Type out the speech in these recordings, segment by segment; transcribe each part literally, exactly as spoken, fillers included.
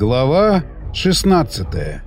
Глава шестнадцатая.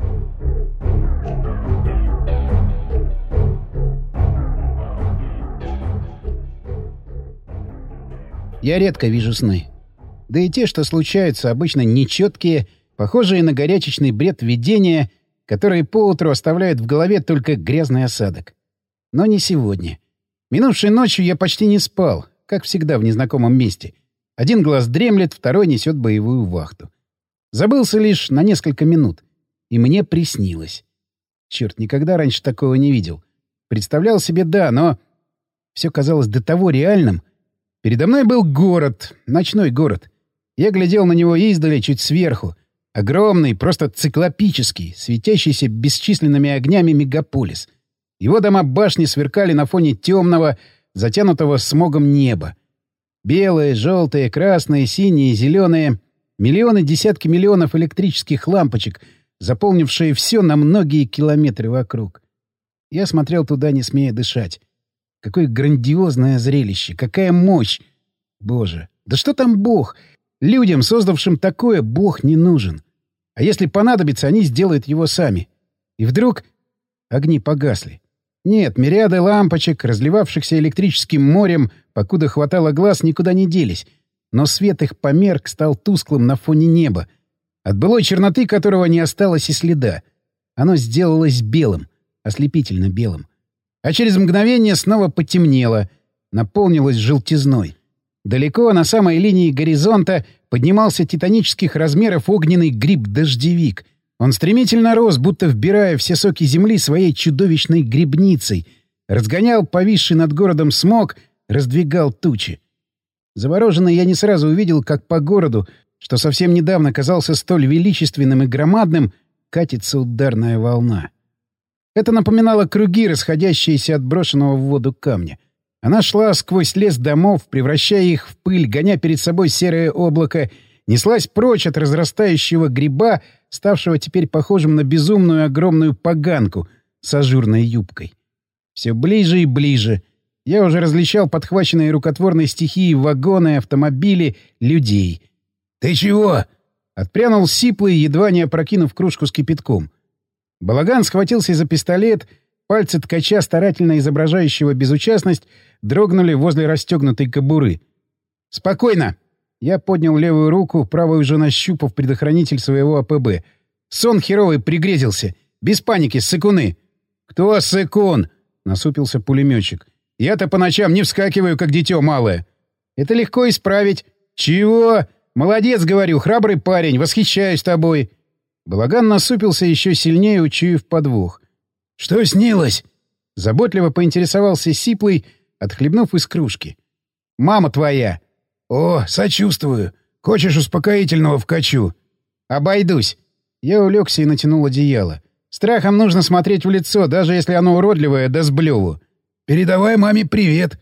Я редко вижу сны. Да и те, что случаются, обычно нечеткие, похожие на горячечный бред видения, которые поутру оставляют в голове только грязный осадок. Но не сегодня. Минувшей ночью я почти не спал, как всегда в незнакомом месте. Один глаз дремлет, второй несет боевую вахту. Забылся лишь на несколько минут. И мне приснилось. Черт, никогда раньше такого не видел. Представлял себе, да, но... Все казалось до того реальным. Передо мной был город, ночной город. Я глядел на него издали, чуть сверху. Огромный, просто циклопический, светящийся бесчисленными огнями мегаполис. Его дома-башни сверкали на фоне темного, затянутого смогом неба. Белые, желтые, красные, синие, зеленые. Миллионы, десятки миллионов электрических лампочек, заполнившие все на многие километры вокруг. Я смотрел туда, не смея дышать. Какое грандиозное зрелище! Какая мощь! Боже! Да что там Бог? Людям, создавшим такое, Бог не нужен. А если понадобится, они сделают его сами. И вдруг огни погасли. Нет, мириады лампочек, разливавшихся электрическим морем, покуда хватало глаз, никуда не делись. Но свет их померк, стал тусклым на фоне неба, от былой черноты которого не осталось и следа. Оно сделалось белым, ослепительно белым. А через мгновение снова потемнело, наполнилось желтизной. Далеко, на самой линии горизонта, поднимался титанических размеров огненный гриб-дождевик. Он стремительно рос, будто вбирая все соки земли своей чудовищной грибницей, разгонял повисший над городом смог, раздвигал тучи. Завороженный, я не сразу увидел, как по городу, что совсем недавно казался столь величественным и громадным, катится ударная волна. Это напоминало круги, расходящиеся от брошенного в воду камня. Она шла сквозь лес домов, превращая их в пыль, гоня перед собой серое облако, неслась прочь от разрастающего гриба, ставшего теперь похожим на безумную огромную поганку с ажурной юбкой. Все ближе и ближе. Я уже различал подхваченные рукотворной стихией вагоны, автомобили, людей. «Ты чего?» — отпрянул сиплый, едва не опрокинув кружку с кипятком. Балаган схватился за пистолет, пальцы ткача, старательно изображающего безучастность, дрогнули возле расстегнутой кобуры. «Спокойно!» Я поднял левую руку, правую уже нащупав предохранитель своего АПБ. «Сон херовый пригрезился! Без паники, ссыкуны!» «Кто ссыкун?» — насупился пулеметчик. «Я-то по ночам не вскакиваю, как дитё малое». «Это легко исправить». «Чего? Молодец, говорю, храбрый парень, восхищаюсь тобой». Балаган насупился еще сильнее, учуяв подвох. «Что снилось?» — заботливо поинтересовался сиплый, отхлебнув из кружки. «Мама твоя». «О, сочувствую. Хочешь успокоительного вкачу?» «Обойдусь». Я улегся и натянул одеяло. Страхом нужно смотреть в лицо, даже если оно уродливое, да с блеву. «Передавай маме привет».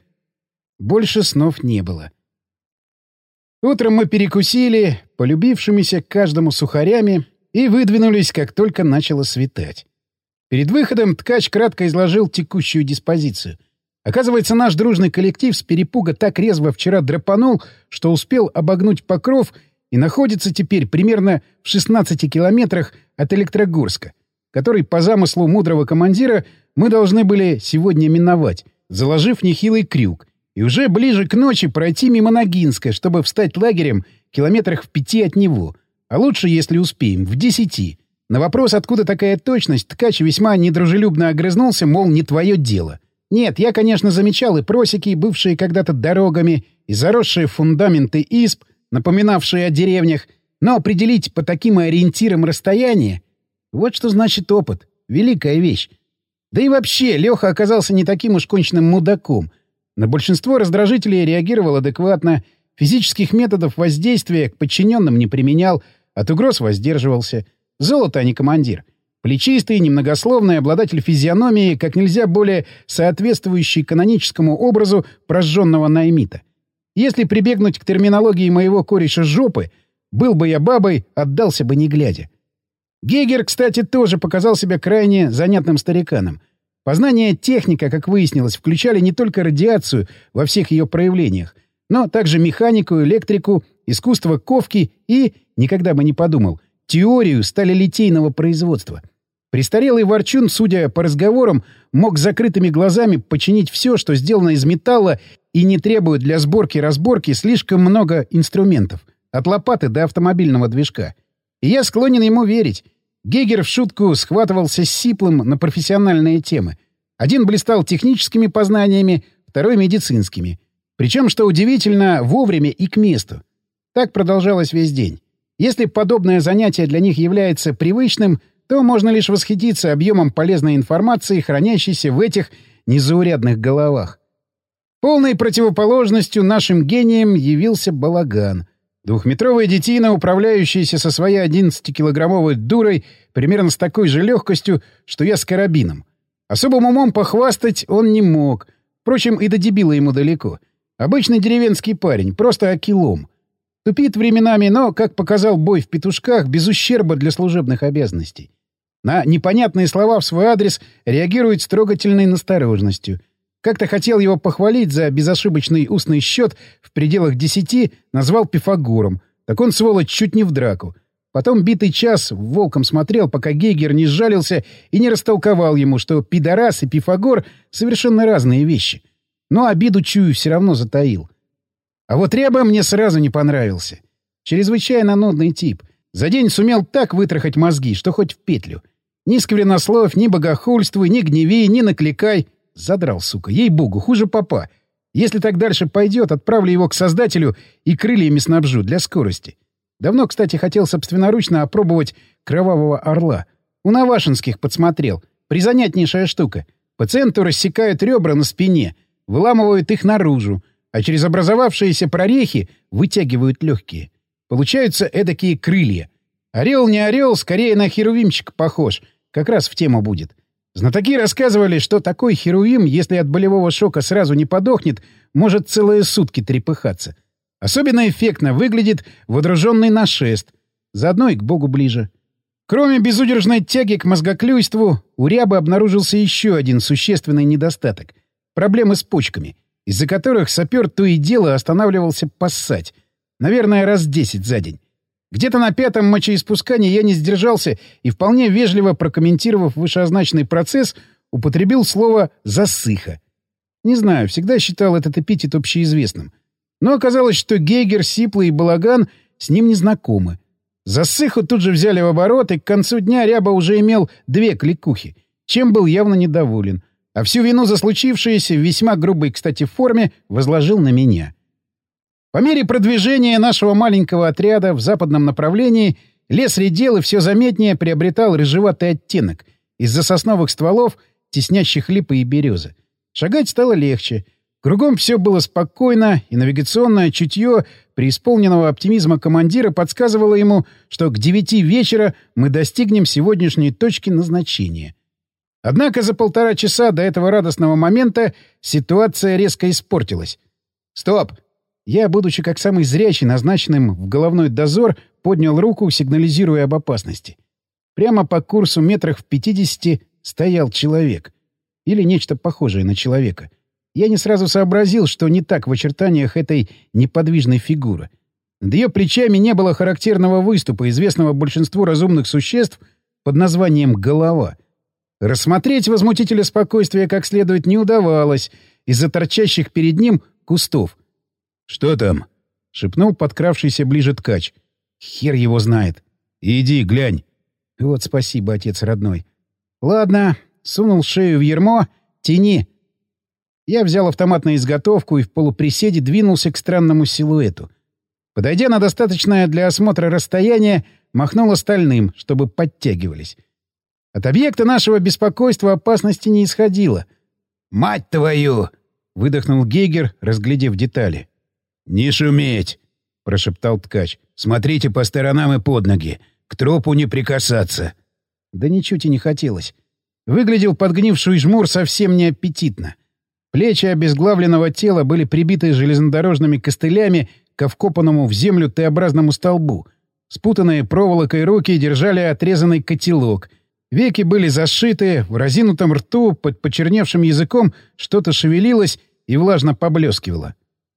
Больше снов не было. Утром мы перекусили, полюбившимися каждому сухарями, и выдвинулись, как только начало светать. Перед выходом ткач кратко изложил текущую диспозицию. Оказывается, наш дружный коллектив с перепуга так резво вчера драпанул, что успел обогнуть Покров и находится теперь примерно в шестнадцати километрах от Электрогорска, который, по замыслу мудрого командира, мы должны были сегодня миновать, заложив нехилый крюк, и уже ближе к ночи пройти мимо Ногинска, чтобы встать лагерем километрах в пяти от него, а лучше, если успеем, в десяти. На вопрос, откуда такая точность, ткач весьма недружелюбно огрызнулся, мол, не твое дело. Нет, я, конечно, замечал и просеки, бывшие когда-то дорогами, и заросшие фундаменты изб, напоминавшие о деревнях, но определить по таким ориентирам расстояние — вот что значит опыт. Великая вещь. Да и вообще, Леха оказался не таким уж конченным мудаком. На большинство раздражителей реагировал адекватно, физических методов воздействия к подчиненным не применял, от угроз воздерживался. Золото, а не командир. Плечистый, немногословный обладатель физиономии, как нельзя более соответствующий каноническому образу прожженного наймита. Если прибегнуть к терминологии моего кореша жопы, был бы я бабой, отдался бы не глядя. Гегер, кстати, тоже показал себя крайне занятным стариканом. Познания техника, как выяснилось, включали не только радиацию во всех ее проявлениях, но также механику, электрику, искусство ковки и, никогда бы не подумал, теорию сталелитейного производства. Престарелый ворчун, судя по разговорам, мог с закрытыми глазами починить все, что сделано из металла и не требует для сборки-разборки слишком много инструментов, от лопаты до автомобильного движка. И я склонен ему верить. Гейгер в шутку схватывался с Сиплым на профессиональные темы. Один блистал техническими познаниями, второй — медицинскими. Причем, что удивительно, вовремя и к месту. Так продолжалось весь день. Если подобное занятие для них является привычным, то можно лишь восхититься объемом полезной информации, хранящейся в этих незаурядных головах. Полной противоположностью нашим гениям явился балаган. Двухметровая детина, управляющаяся со своей одиннадцатикилограммовой дурой примерно с такой же легкостью, что я с карабином. Особым умом похвастать он не мог. Впрочем, и до дебила ему далеко. Обычный деревенский парень, просто акилом. Тупит временами, но, как показал бой в петушках, без ущерба для служебных обязанностей. На непонятные слова в свой адрес реагирует с трогательной настороженностью. Как-то хотел его похвалить за безошибочный устный счет в пределах десяти, назвал Пифагором. Так он, сволочь, чуть не в драку. Потом битый час волком смотрел, пока Гейгер не сжалился и не растолковал ему, что пидорас и Пифагор — совершенно разные вещи. Но обиду, чую, все равно затаил. А вот Ряба мне сразу не понравился. Чрезвычайно нудный тип. За день сумел так вытрахать мозги, что хоть в петлю. Ни сквернословь, ни богохульствуй, ни гневи, ни накликай. Задрал, сука, ей-богу, хуже попа. Если так дальше пойдет, отправлю его к Создателю и крыльями снабжу для скорости. Давно, кстати, хотел собственноручно опробовать кровавого орла. У Навашинских подсмотрел. Призанятнейшая штука. Пациенту рассекают ребра на спине, выламывают их наружу, а через образовавшиеся прорехи вытягивают легкие. Получаются эдакие крылья. Орел не орел, скорее на херувимчик похож. Как раз в тему будет. Знатоки рассказывали, что такой херувим, если от болевого шока сразу не подохнет, может целые сутки трепыхаться. Особенно эффектно выглядит водруженный на шест. Заодно и к богу ближе. Кроме безудержной тяги к мозгоклюйству, у Рябы обнаружился еще один существенный недостаток — проблемы с почками, из-за которых сапер то и дело останавливался поссать. Наверное, раз десять за день. Где-то на пятом мочеиспускании я не сдержался и, вполне вежливо прокомментировав вышеозначенный процесс, употребил слово «засыха». Не знаю, всегда считал этот эпитет общеизвестным. Но оказалось, что Гейгер, Сиплый и Балаган с ним не знакомы. Засыху тут же взяли в оборот, и к концу дня Ряба уже имел две кликухи, чем был явно недоволен. А всю вину за случившееся в весьма грубой, кстати, форме возложил на меня. По мере продвижения нашего маленького отряда в западном направлении лес редел и все заметнее приобретал рыжеватый оттенок из-за сосновых стволов, теснящих липы и березы. Шагать стало легче. Кругом все было спокойно, и навигационное чутье преисполненного оптимизма командира подсказывало ему, что к девяти вечера мы достигнем сегодняшней точки назначения. Однако за полтора часа до этого радостного момента ситуация резко испортилась. «Стоп!» Я, будучи как самый зрячий, назначенным в головной дозор, поднял руку, сигнализируя об опасности. Прямо по курсу метрах в пятидесяти стоял человек. Или нечто похожее на человека. Я не сразу сообразил, что не так в очертаниях этой неподвижной фигуры. Над ее плечами не было характерного выступа, известного большинству разумных существ под названием «голова». Рассмотреть возмутителя спокойствия как следует не удавалось из-за торчащих перед ним кустов. «Что там?» — шепнул подкравшийся ближе ткач. «Хер его знает. Иди, глянь». Вот спасибо, отец родной. Ладно, сунул шею в ярмо, тяни. Я взял автомат на изготовку и в полуприседе двинулся к странному силуэту. Подойдя на достаточное для осмотра расстояние, махнул остальным, чтобы подтягивались. От объекта нашего беспокойства опасности не исходило. «Мать твою!» — выдохнул Гейгер, разглядев детали. «Не шуметь!» — прошептал ткач. «Смотрите по сторонам и под ноги. К трупу не прикасаться». Да ничуть и не хотелось. Выглядел подгнивший жмур совсем неаппетитно. Плечи обезглавленного тела были прибиты железнодорожными костылями ко вкопанному в землю Т-образному столбу. Спутанные проволокой руки держали отрезанный котелок. Веки были зашиты, в разинутом рту под почерневшим языком что-то шевелилось и влажно поблескивало.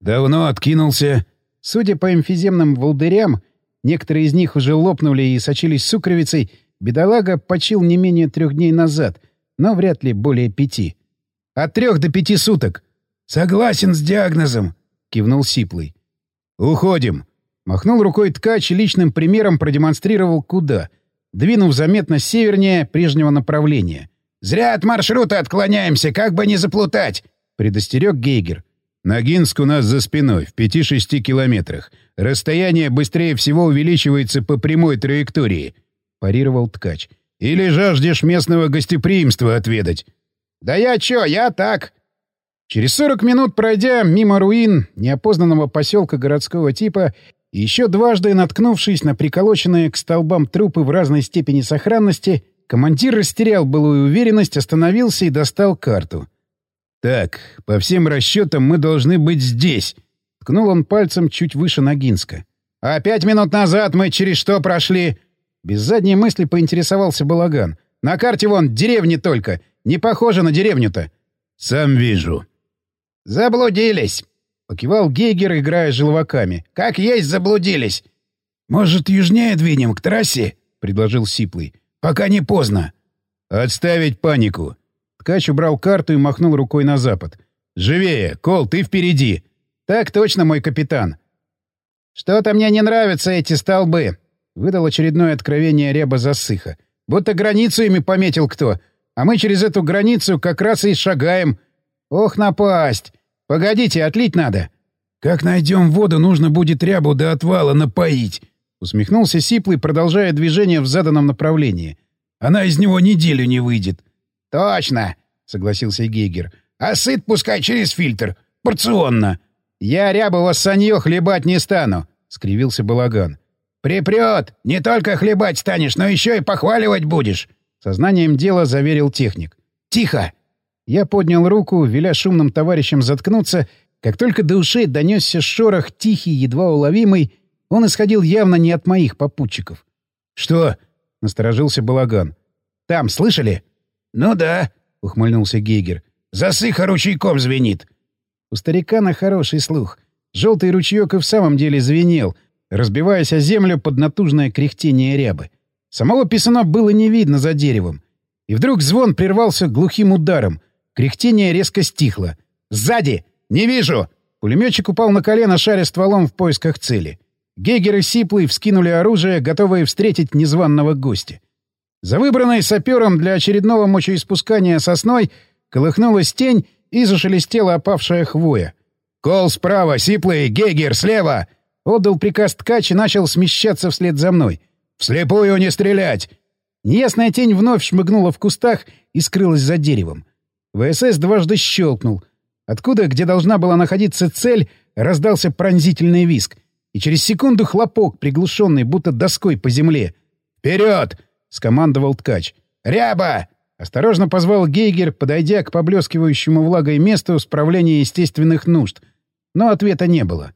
Давно откинулся. Судя по эмфиземным волдырям, некоторые из них уже лопнули и сочились сукровицей, бедолага почил не менее трех дней назад, но вряд ли более пяти. От трех до пяти суток. Согласен с диагнозом, кивнул Сиплый. Уходим. Махнул рукой ткач и личным примером продемонстрировал куда, двинув заметно севернее прежнего направления. «Зря от маршрута отклоняемся, как бы не заплутать!» — предостерег Гейгер. «Ногинск у нас за спиной, в пяти-шести километрах. Расстояние быстрее всего увеличивается по прямой траектории», — парировал ткач. «Или жаждешь местного гостеприимства отведать?» «Да я чё, я так!» Через сорок минут, пройдя мимо руин неопознанного поселка городского типа и еще дважды наткнувшись на приколоченные к столбам трупы в разной степени сохранности, командир растерял былую уверенность, остановился и достал карту. «Так, по всем расчетам мы должны быть здесь», — ткнул он пальцем чуть выше Ногинска. «А пять минут назад мы через что прошли?» Без задней мысли поинтересовался Балаган. «На карте вон деревни только. Не похоже на деревню-то». «Сам вижу». «Заблудились», — покивал Гейгер, играя желваками. «Как есть заблудились». «Может, южнее двинем к трассе?» — предложил Сиплый. «Пока не поздно». «Отставить панику». Ткач убрал карту и махнул рукой на запад. «Живее! Кол, ты впереди!» «Так точно, мой капитан!» «Что-то мне не нравятся эти столбы!» — выдал очередное откровение Ряба Засыха. «Будто границу ими пометил кто, а мы через эту границу как раз и шагаем. Ох, напасть! Погодите, отлить надо!» «Как найдем воду, нужно будет Рябу до отвала напоить!» — усмехнулся Сиплый, продолжая движение в заданном направлении. «Она из него неделю не выйдет!» «Точно!» — согласился Гейгер. «А сыт пускай через фильтр. Порционно!» «Я Рябова саньё хлебать не стану!» — скривился Балаган. «Припрёт! Не только хлебать станешь, но еще и похваливать будешь!» Сознанием дела заверил техник. «Тихо!» Я поднял руку, веля шумным товарищам заткнуться. Как только до ушей донесся шорох, тихий, едва уловимый, он исходил явно не от моих попутчиков. «Что?» — насторожился Балаган. «Там, слышали?» «Ну да», — ухмыльнулся Гейгер. «Засыха ручейком звенит». У старика на хороший слух. Желтый ручеек и в самом деле звенел, разбиваясь о землю под натужное кряхтение рябы. Самого писуна было не видно за деревом. И вдруг звон прервался глухим ударом. Кряхтение резко стихло. «Сзади! Не вижу!» Пулеметчик упал на колено, шаря стволом в поисках цели. Гейгер и Сиплый вскинули оружие, готовые встретить незваного гостя. За выбранной сапером для очередного мочеиспускания сосной колыхнулась тень и зашелестела опавшая хвоя. «Кол справа, Сиплый, Гейгер слева!» — отдал приказ ткач и начал смещаться вслед за мной. «Вслепую не стрелять!» Неясная тень вновь шмыгнула в кустах и скрылась за деревом. ВСС дважды щелкнул. Откуда, где должна была находиться цель, раздался пронзительный визг. И через секунду хлопок, приглушенный будто доской по земле. «Вперед!» — скомандовал ткач. «Ряба!» — осторожно позвал Гейгер, подойдя к поблескивающему влагой месту справления естественных нужд. Но ответа не было.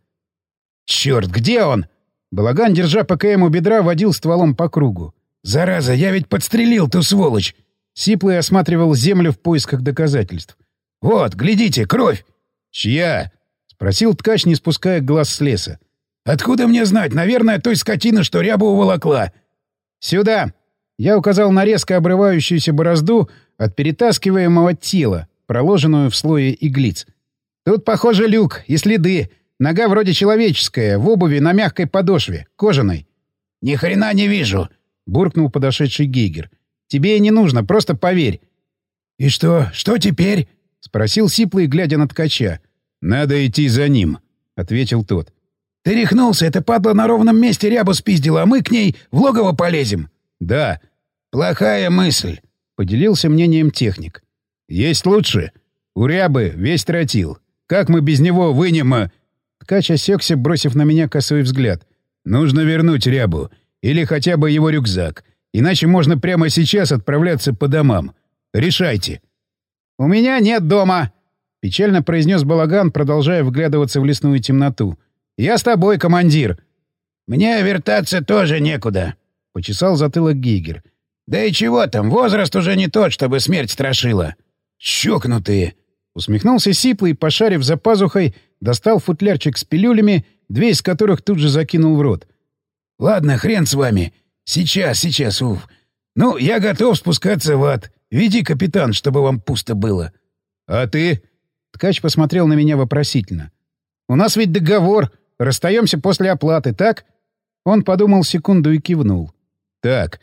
«Черт, где он?» Балаган, держа ПКМ у бедра, водил стволом по кругу. «Зараза, я ведь подстрелил ту сволочь!» Сиплый осматривал землю в поисках доказательств. «Вот, глядите, кровь!» «Чья?» — спросил ткач, не спуская глаз с леса. «Откуда мне знать? Наверное, той скотины, что рябу уволокла». «Сюда!» Я указал на резко обрывающуюся борозду от перетаскиваемого тела, проложенную в слое иглиц. «Тут, похоже, люк и следы. Нога вроде человеческая, в обуви на мягкой подошве, кожаной». «Ни хрена не вижу!» — буркнул подошедший Гейгер. «Тебе и не нужно, просто поверь». «И что? Что теперь?» — спросил Сиплый, глядя на ткача. «Надо идти за ним», — ответил тот. «Ты рехнулся, это падла на ровном месте рябу спиздила, а мы к ней в логово полезем». «Да». «Плохая мысль», — поделился мнением техник. «Есть лучше. У рябы весь тротил. Как мы без него вынем...» Ткач осекся, бросив на меня косой взгляд. «Нужно вернуть рябу. Или хотя бы его рюкзак. Иначе можно прямо сейчас отправляться по домам. Решайте». «У меня нет дома», — печально произнес Балаган, продолжая вглядываться в лесную темноту. «Я с тобой, командир». «Мне вертаться тоже некуда», — почесал затылок Гейгер. «Да и чего там, возраст уже не тот, чтобы смерть страшила». «Чокнутые», — Усмехнулся Сиплый, пошарив за пазухой, достал футлярчик с пилюлями, две из которых тут же закинул в рот. «Ладно, хрен с вами. Сейчас, сейчас, уф. Ну, я готов спускаться в ад. Веди, капитан, чтобы вам пусто было». «А ты?» Ткач посмотрел на меня вопросительно. «У нас ведь договор. Расстаемся после оплаты, так?» Он подумал секунду и кивнул. «Так».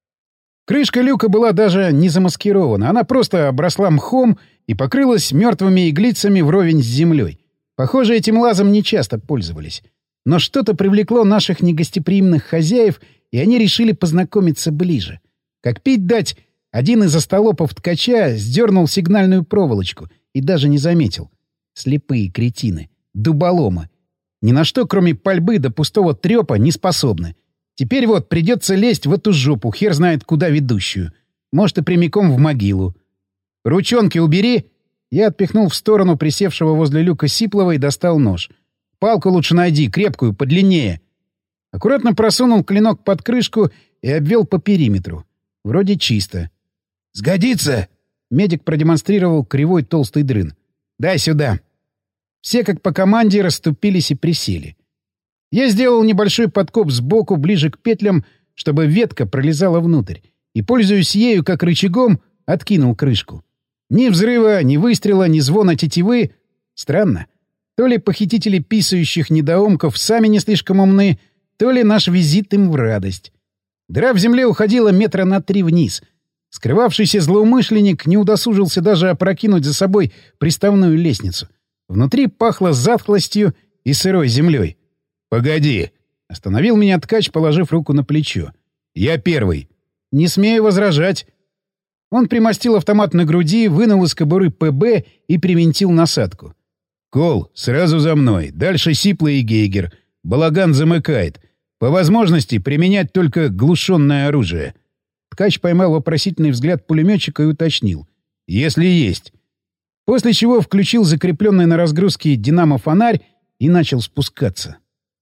Крышка люка была даже не замаскирована. Она просто обросла мхом и покрылась мертвыми иглицами вровень с землей. Похоже, этим лазом нечасто пользовались. Но что-то привлекло наших негостеприимных хозяев, и они решили познакомиться ближе. Как пить дать, один из остолопов ткача сдернул сигнальную проволочку и даже не заметил. Слепые кретины. Дуболомы. Ни на что, кроме пальбы до пустого трёпа, не способны. Теперь вот придется лезть в эту жопу, хер знает куда ведущую. Может, и прямиком в могилу. «Ручонки убери!» Я отпихнул в сторону присевшего возле люка Сиплова и достал нож. «Палку лучше найди, крепкую, подлиннее». Аккуратно просунул клинок под крышку и обвел по периметру. Вроде чисто. «Сгодится?» Медик продемонстрировал кривой толстый дрын. «Дай сюда». Все, как по команде, расступились и присели. Я сделал небольшой подкоп сбоку, ближе к петлям, чтобы ветка пролезала внутрь, и, пользуясь ею как рычагом, откинул крышку. Ни взрыва, ни выстрела, ни звона тетивы. Странно. То ли похитители писающих недоумков сами не слишком умны, то ли наш визит им в радость. Дыра в земле уходила метра на три вниз. Скрывавшийся злоумышленник не удосужился даже опрокинуть за собой приставную лестницу. Внутри пахло затхлостью и сырой землей. «Погоди!» — остановил меня ткач, положив руку на плечо. «Я первый!» «Не смею возражать!» Он примостил автомат на груди, вынул из кобуры ПБ и привинтил насадку. «Кол, сразу за мной. Дальше Сиплый и Гейгер. Балаган замыкает. По возможности применять только глушенное оружие». Ткач поймал вопросительный взгляд пулеметчика и уточнил. «Если есть». После чего включил закрепленный на разгрузке динамо-фонарь и начал спускаться.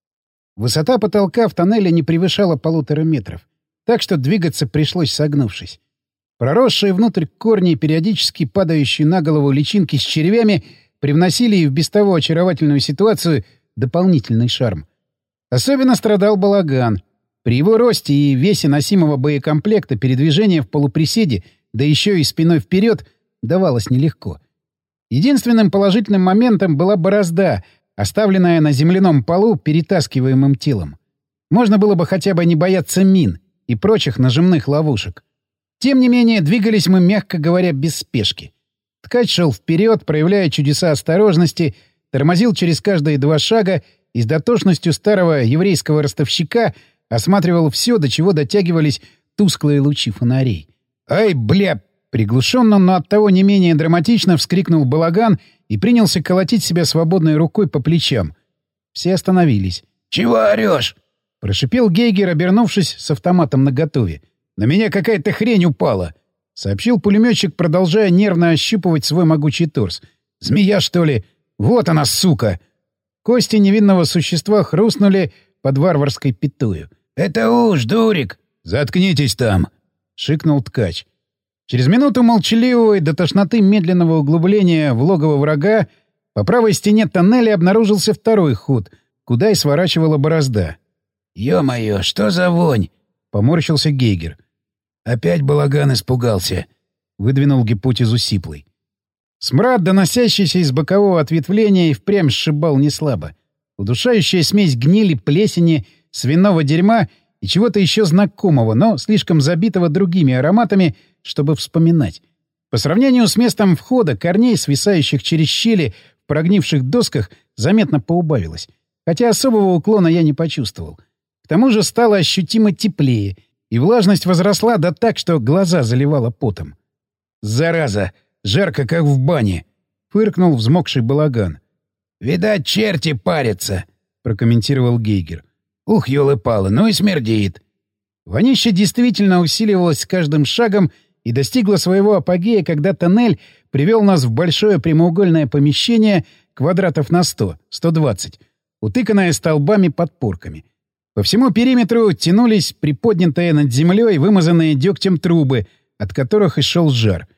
Высота потолка в тоннеле не превышала полутора метров, так что двигаться пришлось согнувшись. Проросшие внутрь корни и периодически падающие на голову личинки с червями привносили и в без того очаровательную ситуацию дополнительный шарм. Особенно страдал балаган. При его росте и весе носимого боекомплекта передвижение в полуприседе, да еще и спиной вперед, давалось нелегко. Единственным положительным моментом была борозда, оставленная на земляном полу перетаскиваемым телом. Можно было бы хотя бы не бояться мин и прочих нажимных ловушек. Тем не менее, двигались мы, мягко говоря, без спешки. Ткач шел вперед, проявляя чудеса осторожности, тормозил через каждые два шага и с дотошностью старого еврейского ростовщика осматривал все, до чего дотягивались тусклые лучи фонарей. «Ай, бля!» — приглушенно, но оттого не менее драматично вскрикнул балаган и принялся колотить себя свободной рукой по плечам. Все остановились. «Чего орешь?» — прошипел Гейгер, обернувшись с автоматом наготове. «На меня какая-то хрень упала!» — сообщил пулеметчик, продолжая нервно ощупывать свой могучий торс. «Змея, что ли? Вот она, сука!» Кости невинного существа хрустнули под варварской пятую. «Это уж, дурик!» «Заткнитесь там!» — шикнул ткач. Через минуту молчаливого и до тошноты медленного углубления в логово врага по правой стене тоннеля обнаружился второй ход, куда и сворачивала борозда. «Ё-моё, что за вонь?» — поморщился Гейгер. «Опять балаган испугался», — выдвинул гипотезу Сиплый. Смрад, доносящийся из бокового ответвления, и впрямь сшибал неслабо. Удушающая смесь гнили, плесени, свиного дерьма и чего-то еще знакомого, но слишком забитого другими ароматами, чтобы вспоминать. По сравнению с местом входа, корней, свисающих через щели в прогнивших досках, заметно поубавилось. Хотя особого уклона я не почувствовал. К тому же стало ощутимо теплее, и влажность возросла да так, что глаза заливало потом. «Зараза! Жарко, как в бане!» — фыркнул взмокший балаган. «Видать, черти парятся!» — прокомментировал Гейгер. «Ух, ёлы-палы, ну и смердит!» Вонище действительно усиливалось с каждым шагом и достигло своего апогея, когда тоннель привел нас в большое прямоугольное помещение квадратов на сто, сто двадцать, утыканное столбами-подпорками. По всему периметру тянулись приподнятые над землей вымазанные дегтем трубы, от которых и шел жар.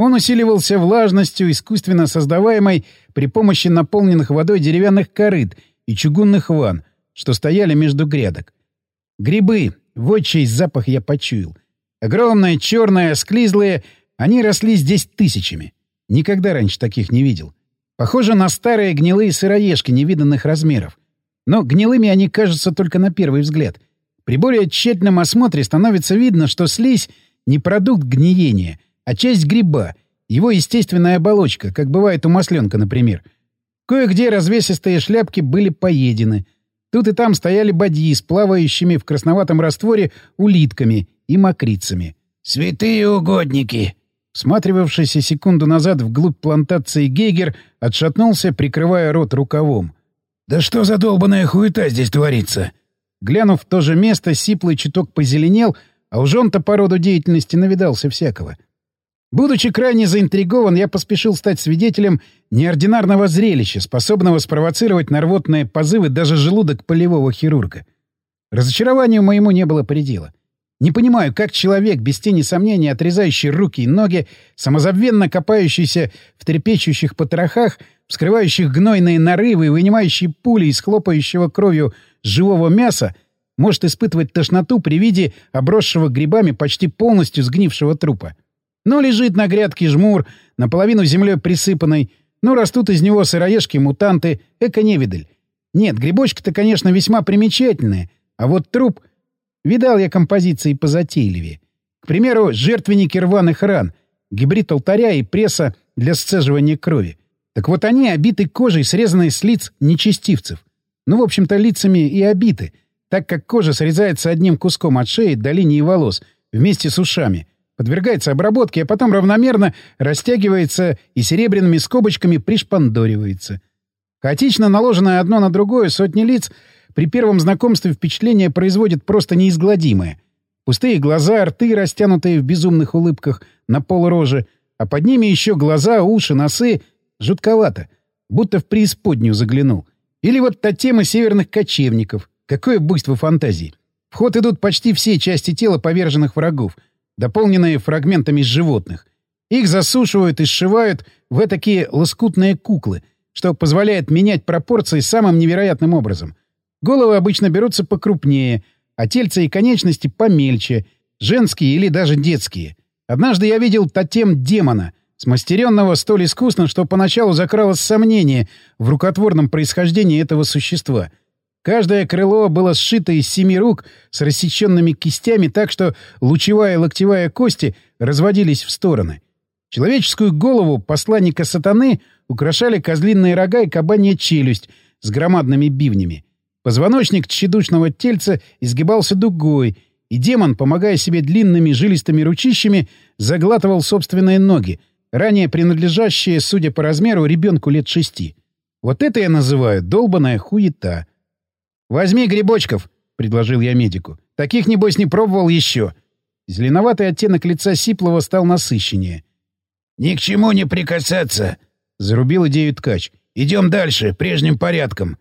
Он усиливался влажностью, искусственно создаваемой при помощи наполненных водой деревянных корыт и чугунных ванн, что стояли между грядок. Грибы, вот чей запах я почуял. Огромные, черные, осклизлые, они росли здесь тысячами. Никогда раньше таких не видел. Похоже на старые гнилые сыроежки невиданных размеров. Но гнилыми они кажутся только на первый взгляд. При более тщательном осмотре становится видно, что слизь — не продукт гниения, а часть гриба, его естественная оболочка, как бывает у масленка, например. Кое-где развесистые шляпки были поедены. Тут и там стояли бадьи с плавающими в красноватом растворе улитками и мокрицами. «Святые угодники!» Всматривавшийся секунду назад вглубь плантации Гейгер отшатнулся, прикрывая рот рукавом. «Да что за долбаная хуета здесь творится?» Глянув в то же место, сиплый чуток позеленел, а уж он-то по роду деятельности навидался всякого. Будучи крайне заинтригован, я поспешил стать свидетелем неординарного зрелища, способного спровоцировать на рвотные позывы даже желудок полевого хирурга. Разочарованию моему не было предела. Не понимаю, как человек, без тени сомнения отрезающий руки и ноги, самозабвенно копающийся в трепещущих потрохах, вскрывающих гнойные нарывы и вынимающий пули из хлопающего кровью живого мяса, может испытывать тошноту при виде обросшего грибами почти полностью сгнившего трупа. Но лежит на грядке жмур, наполовину землей присыпанной, но растут из него сыроежки-мутанты, эко-невидаль. Нет, грибочки-то, конечно, весьма примечательные, а вот труп... Видал я композиции позатейливее. К примеру, жертвенники рваных ран, гибрид алтаря и пресса для сцеживания крови. Так вот они обиты кожей, срезанной с лиц нечестивцев. Ну, в общем-то, лицами и обиты, так как кожа срезается одним куском от шеи до линии волос, вместе с ушами, подвергается обработке, а потом равномерно растягивается и серебряными скобочками пришпандоривается. Хаотично наложенное одно на другое сотни лиц при первом знакомстве впечатление производит просто неизгладимое. Пустые глаза, рты, растянутые в безумных улыбках на пол рожи, а под ними еще глаза, уши, носы. Жутковато. Будто в преисподнюю заглянул. Или вот та тема северных кочевников. Какое буйство фантазии. В ход идут почти все части тела поверженных врагов, дополненные фрагментами животных. Их засушивают и сшивают в такие лоскутные куклы, что позволяет менять пропорции самым невероятным образом. Головы обычно берутся покрупнее, а тельца и конечности помельче, женские или даже детские. Однажды я видел тотем демона, смастеренного столь искусно, что поначалу закралось сомнение в рукотворном происхождении этого существа. Каждое крыло было сшито из семи рук с рассеченными кистями так, что лучевая и локтевая кости разводились в стороны. Человеческую голову посланника сатаны украшали козлиные рога и кабанья челюсть с громадными бивнями. Позвоночник тщедушного тельца изгибался дугой, и демон, помогая себе длинными жилистыми ручищами, заглатывал собственные ноги, ранее принадлежащие, судя по размеру, ребенку лет шести. Вот это я называю долбаная хуета. «Возьми грибочков», — предложил я медику. «Таких, небось, не пробовал еще». Зеленоватый оттенок лица Сиплова стал насыщеннее. «Ни к чему не прикасаться», — зарубил идею ткач. «Идем дальше, прежним порядком».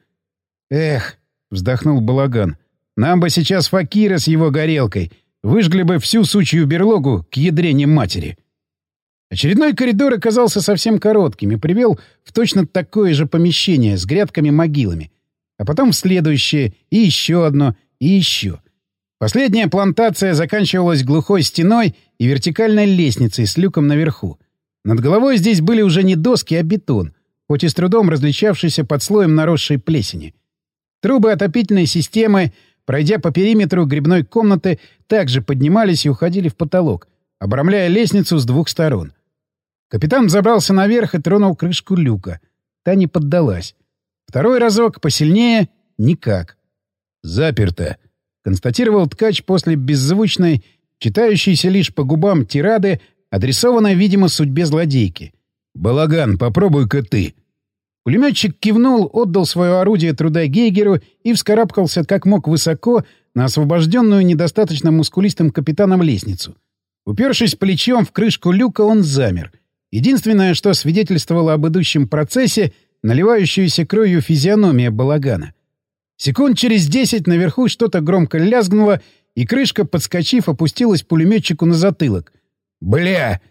«Эх», — вздохнул Балаган, — «нам бы сейчас факира с его горелкой. Выжгли бы всю сучью берлогу к ядреням матери». Очередной коридор оказался совсем коротким и привел в точно такое же помещение с грядками-могилами. А потом в следующее, и еще одно, и еще. Последняя плантация заканчивалась глухой стеной и вертикальной лестницей с люком наверху. Над головой здесь были уже не доски, а бетон, хоть и с трудом различавшийся под слоем наросшей плесени. Трубы отопительной системы, пройдя по периметру грибной комнаты, также поднимались и уходили в потолок, обрамляя лестницу с двух сторон. Капитан забрался наверх и тронул крышку люка. Та не поддалась. Второй разок, посильнее — никак. «Заперто», — констатировал ткач после беззвучной, читающейся лишь по губам тирады, адресованной, видимо, судьбе злодейки. «Балаган, попробуй-ка ты». Пулеметчик кивнул, отдал свое орудие труда Гейгеру и вскарабкался как мог высоко на освобожденную недостаточно мускулистым капитаном лестницу. Упершись плечом в крышку люка, он замер. Единственное, что свидетельствовало об идущем процессе — наливающуюся кровью физиономия Балагана. Секунд через десять наверху что-то громко лязгнуло, и крышка, подскочив, опустилась пулеметчику на затылок. «Бля!»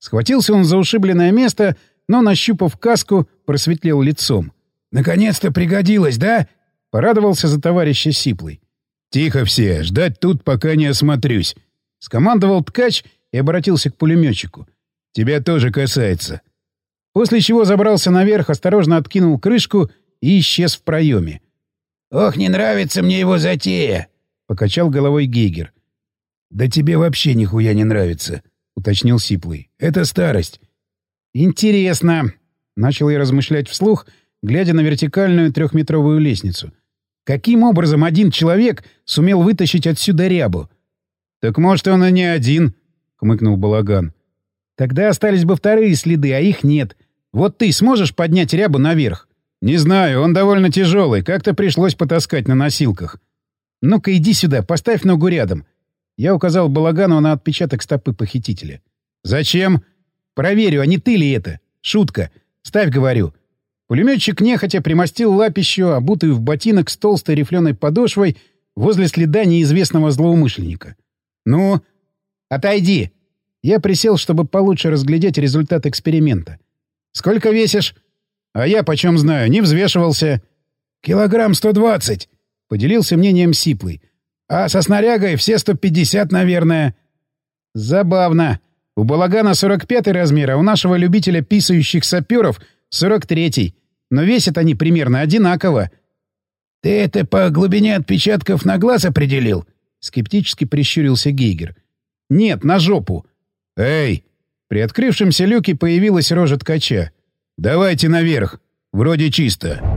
Схватился он за ушибленное место, но, нащупав каску, просветлел лицом. «Наконец-то пригодилось, да?» — порадовался за товарища Сиплый. «Тихо все, ждать тут, пока не осмотрюсь», — скомандовал ткач и обратился к пулеметчику. «Тебя тоже касается». После чего забрался наверх, осторожно откинул крышку и исчез в проеме. «Ох, не нравится мне его затея!» — покачал головой Гейгер. «Да тебе вообще нихуя не нравится», — уточнил Сиплый. «Это старость». «Интересно», — начал я размышлять вслух, глядя на вертикальную трехметровую лестницу. «Каким образом один человек сумел вытащить отсюда рябу?» «Так может, он и не один», — хмыкнул Балаган. «Тогда остались бы вторые следы, а их нет. Вот ты сможешь поднять рябу наверх?» «Не знаю, он довольно тяжелый. Как-то пришлось потаскать на носилках». «Ну-ка иди сюда, поставь ногу рядом». Я указал Балагану на отпечаток стопы похитителя. «Зачем?» «Проверю, а не ты ли это? Шутка. Ставь, говорю». Пулеметчик нехотя примостил лапищу, обутую в ботинок с толстой рифленой подошвой, возле следа неизвестного злоумышленника. «Ну?» «Отойди!» Я присел, чтобы получше разглядеть результат эксперимента. «Сколько весишь?» «А я почем знаю, не взвешивался». «Килограмм сто двадцать», — поделился мнением Сиплый. «А со снарягой все сто пятьдесят, наверное». «Забавно. У Балагана сорок пятый размер, а у нашего любителя писающих саперов сорок третий. Но весят они примерно одинаково». «Ты это по глубине отпечатков на глаз определил?» — скептически прищурился Гейгер. «Нет, на жопу». «Эй!» При открывшемся люке появилась рожа ткача. «Давайте наверх. Вроде чисто».